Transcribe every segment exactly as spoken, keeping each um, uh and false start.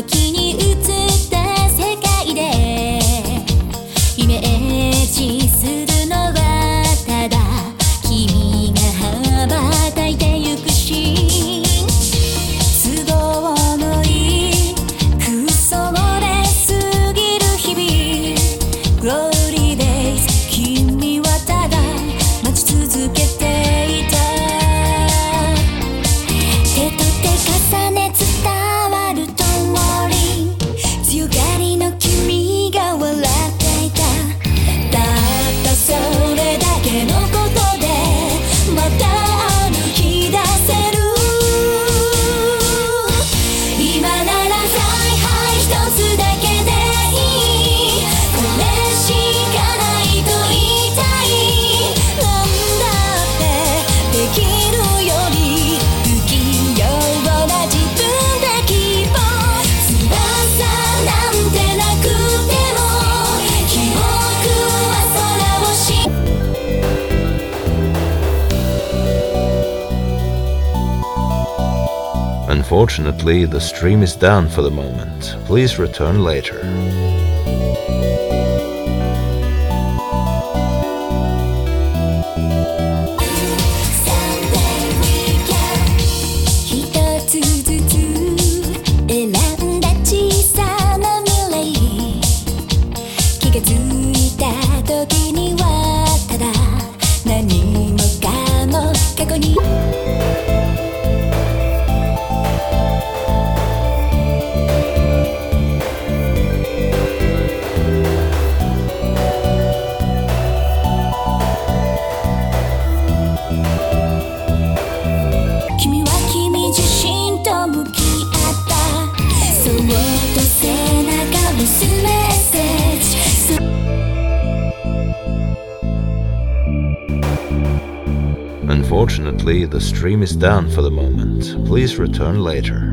時に映った世界でイメージするのはただ君が羽ばたいてゆくし都合のいい空想で過ぎる日々 Glory Days 君はただ待ち続けていた手と手重ね伝わるともり強がりの君が笑っていたたったそれだけのことでまた歩き出せる今なら Fly high 一つだけでいいこれしかないと言いたいなんだってできるより不器用な自分だ希望翼なんてなくても記憶は空をし Unfortunately, the stream is down for the moment. Please return later. Someday we can 一つずつ選んだ小さな未来気がついた時にはただ何もかも過去に君は君自身と向き合ったそっと背中をすメッセージ Unfortunately, the stream is down for the moment. Please return later.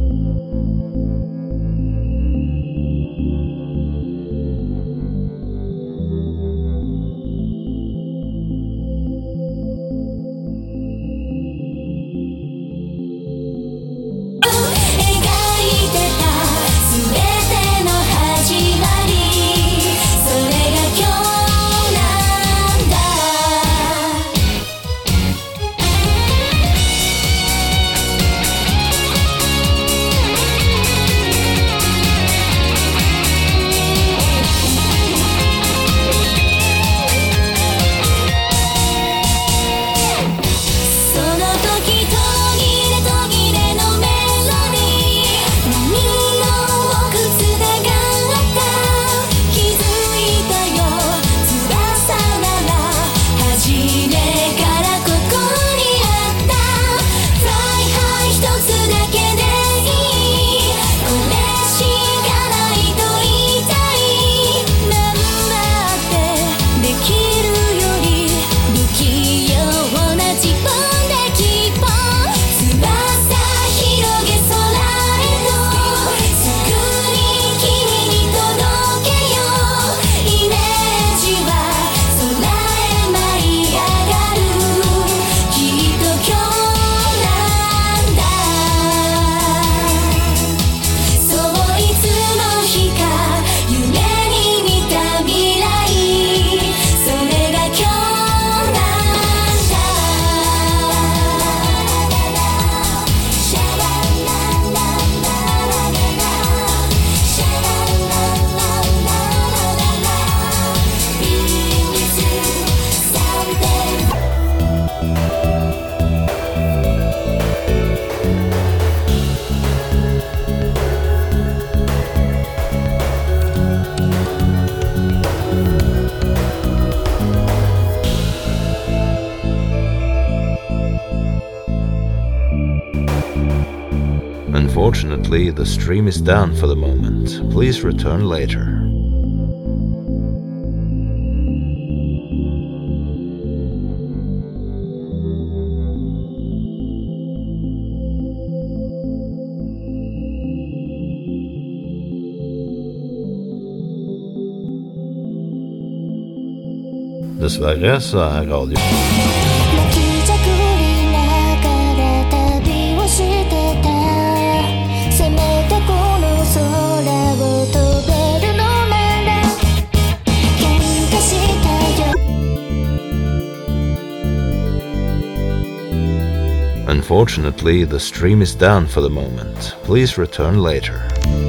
Unfortunately, the stream is down for the moment. Please return later. Dessverre så er radio 「せめてこの空 Unfortunately, the stream is down for the moment. Please return later.